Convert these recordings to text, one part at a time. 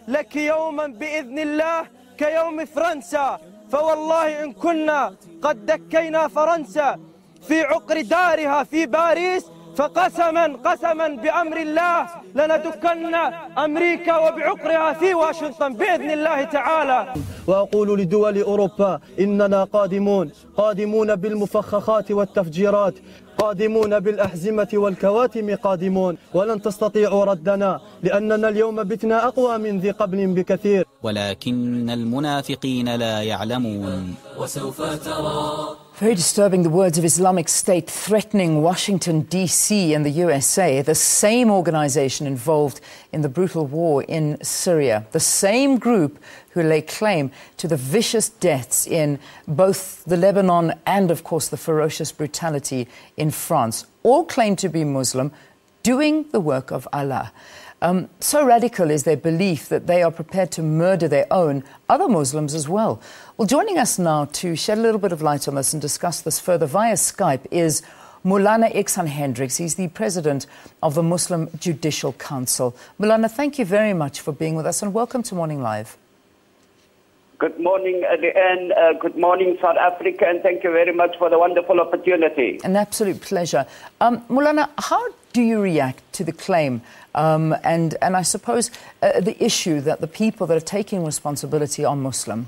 لك يوما بإذن الله كيوم فرنسا، فوالله إن كنا قد دكينا فرنسا في عقر دارها في باريس فقسما بأمر الله لندكن أمريكا وبعقرها في واشنطن بإذن الله تعالى. وأقول لدول أوروبا إننا قادمون بالمفخخات والتفجيرات، قادمون بالأحزمة والكواتم قادمون، ولن تستطيعوا ردنا لأننا اليوم بتنا أقوى من ذي قبل بكثير. ولكن المنافقين لا يعلمون. وسوف ترى. Very disturbing, the words of Islamic State threatening Washington, D.C. and the USA, the same organisation involved in the brutal war in Syria, the same group who lay claim to the vicious deaths in both the Lebanon and, of course, the ferocious brutality in France, all claim to be Muslim, doing the work of Allah. So radical is their belief that they are prepared to murder their own other Muslims as well. Well, joining us now to shed a little bit of light on this and discuss this further via Skype is Maulana Ihsan Hendricks. He's the president of the Muslim Judicial Council. Maulana, thank you very much for being with us and welcome to Morning Live. Good morning, Leanne. Good morning, South Africa, and thank you very much for the wonderful opportunity. An absolute pleasure. Maulana, how do you react to the claim and I suppose the issue that the people that are taking responsibility are Muslim?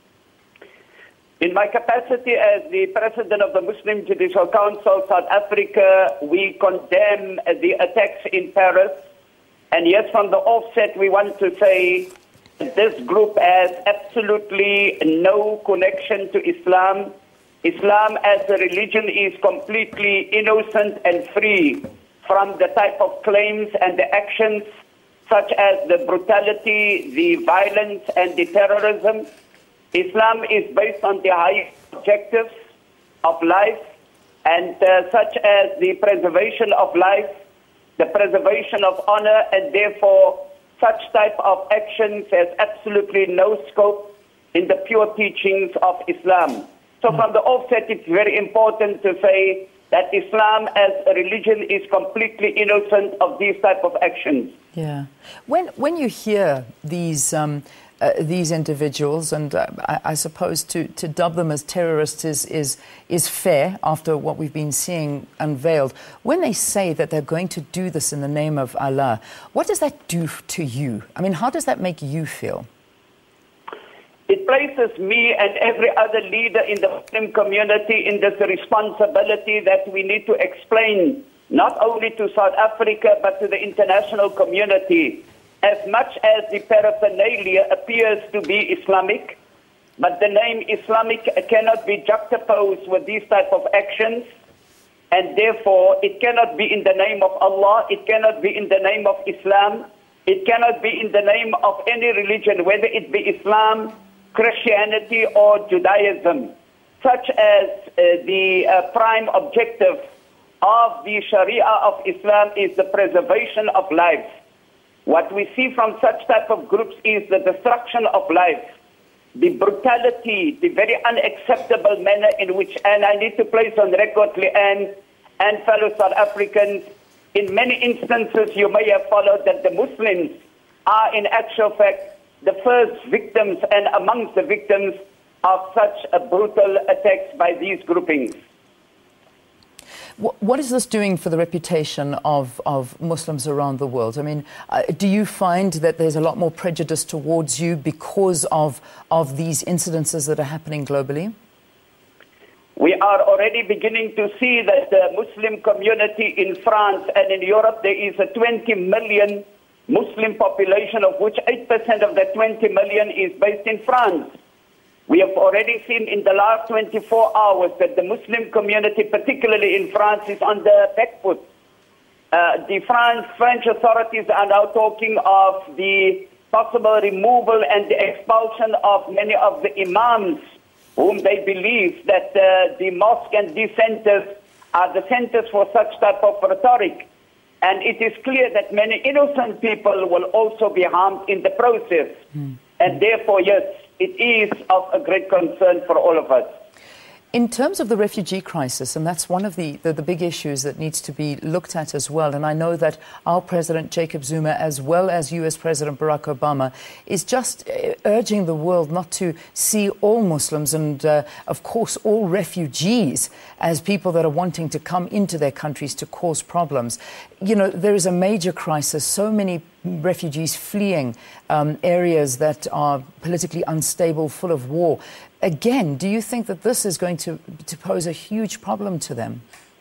In my capacity as the President of the Muslim Judicial Council, South Africa, we condemn the attacks in Paris. And yes, from the offset, we want to say this group has absolutely no connection to Islam. Islam as a religion is completely innocent and free from the type of claims and the actions such as the brutality, the violence and the terrorism. Islam is based on the high objectives of life and such as the preservation of life, the preservation of honor, and therefore such type of actions has absolutely no scope in the pure teachings of Islam. So from the offset, it's very important to say that Islam as a religion is completely innocent of these type of actions. Yeah. When you hear these individuals, and I suppose to dub them as terrorists is fair after what we've been seeing unveiled. When they say that they're going to do this in the name of Allah, what does that do to you? I mean, how does that make you feel? It places me and every other leader in the Muslim community in this responsibility that we need to explain not only to South Africa but to the international community. As much as the paraphernalia appears to be Islamic, but the name Islamic cannot be juxtaposed with these type of actions, and therefore it cannot be in the name of Allah, it cannot be in the name of Islam, it cannot be in the name of any religion, whether it be Islam, Christianity or Judaism, such as the prime objective of the Sharia of Islam is the preservation of life. What we see from such type of groups is the destruction of life, the brutality, the very unacceptable manner in which, and I need to place on record, Leanne and fellow South Africans, in many instances you may have followed that the Muslims are in actual fact the first victims and amongst the victims of such a brutal attacks by these groupings. What is this doing for the reputation of Muslims around the world? I mean, do you find that there's a lot more prejudice towards you because of these incidences that are happening globally? We are already beginning to see that the Muslim community in France and in Europe, there is a 20 million Muslim population, of which 8% of the 20 million is based in France. We have already seen in the last 24 hours that the Muslim community, particularly in France, is on the back foot. The French authorities are now talking of the possible removal and the expulsion of many of the imams whom they believe that the mosque and these centers are the centers for such type of rhetoric. And it is clear that many innocent people will also be harmed in the process. And therefore, yes, it is of a great concern for all of us. In terms of the refugee crisis, and that's one of the big issues that needs to be looked at as well, and I know that our President Jacob Zuma, as well as US President Barack Obama, is just urging the world not to see all Muslims and, of course, all refugees as people that are wanting to come into their countries to cause problems. You know, there is a major crisis, so many refugees fleeing areas that are politically unstable, full of war. Again, do you think that this is going to pose a huge problem to them?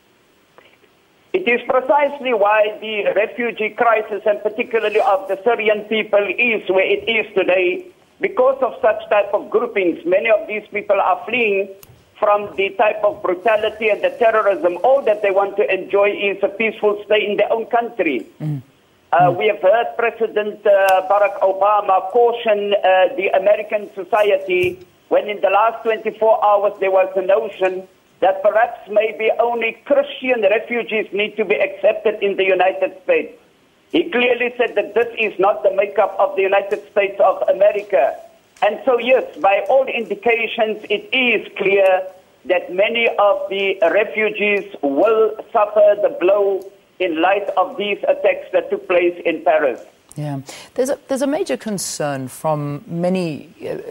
It is precisely why the refugee crisis, and particularly of the Syrian people, is where it is today. Because of such type of groupings, many of these people are fleeing from the type of brutality and the terrorism. All that they want to enjoy is a peaceful stay in their own country. We have heard President Barack Obama caution the American society when in the last 24 hours there was a notion that perhaps maybe only Christian refugees need to be accepted in the United States. He clearly said that this is not the makeup of the United States of America. And so, yes, by all indications, it is clear that many of the refugees will suffer the blow in light of these attacks that took place in Paris. Yeah, there's a major concern from many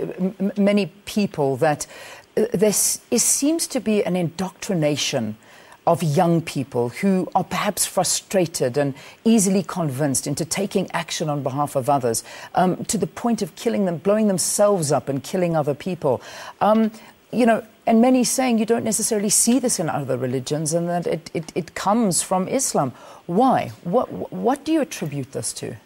people that there seems to be an indoctrination of young people who are perhaps frustrated and easily convinced into taking action on behalf of others, to the point of killing them, blowing themselves up and killing other people. You know, and many saying you don't necessarily see this in other religions and that it comes from Islam. Why? What do you attribute this to?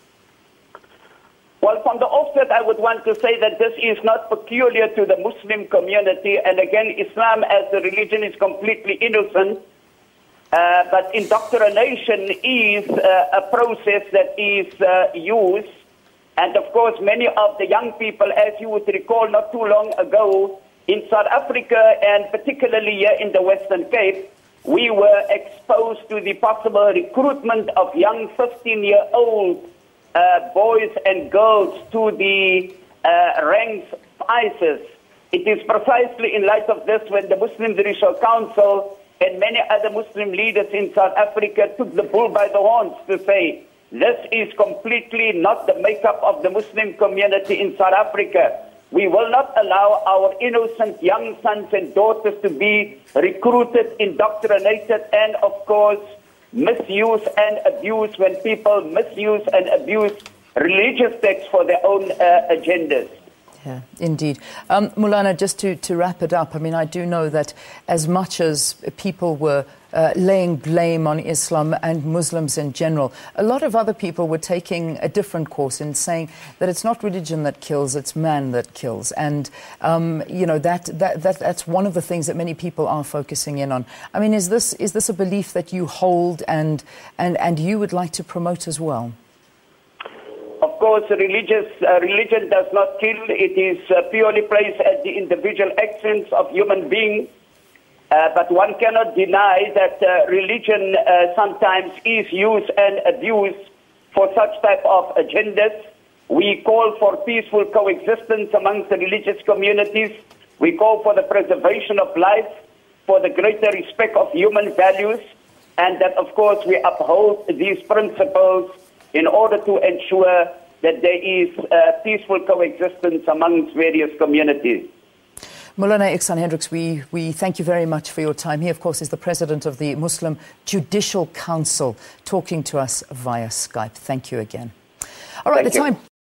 Well, from the offset, I would want to say that this is not peculiar to the Muslim community. And again, Islam as a religion is completely innocent. But indoctrination is a process that is used. And of course, many of the young people, as you would recall not too long ago, in South Africa and particularly here in the Western Cape, we were exposed to the possible recruitment of young 15-year-old boys and girls to the ranks of ISIS. It is precisely in light of this when the Muslim Judicial Council and many other Muslim leaders in South Africa took the bull by the horns to say, this is completely not the makeup of the Muslim community in South Africa. We will not allow our innocent young sons and daughters to be recruited, indoctrinated, and of course, misuse and abuse when people misuse and abuse religious texts for their own agendas. Yeah, indeed. Maulana, just to wrap it up, I mean, I do know that as much as people were laying blame on Islam and Muslims in general, a lot of other people were taking a different course in saying that it's not religion that kills, it's man that kills. And, you know, that's one of the things that many people are focusing in on. I mean, is this a belief that you hold and you would like to promote as well? Of course, religion does not kill. It is purely placed at the individual actions of human beings. But one cannot deny that religion sometimes is used and abused for such type of agendas. We call for peaceful coexistence amongst the religious communities. We call for the preservation of life, for the greater respect of human values, and that, of course, we uphold these principles in order to ensure that there is peaceful coexistence amongst various communities. Maulana Ihsan Hendricks, we thank you very much for your time. He, of course, is the president of the Muslim Judicial Council, talking to us via Skype. Thank you again. All right, the time.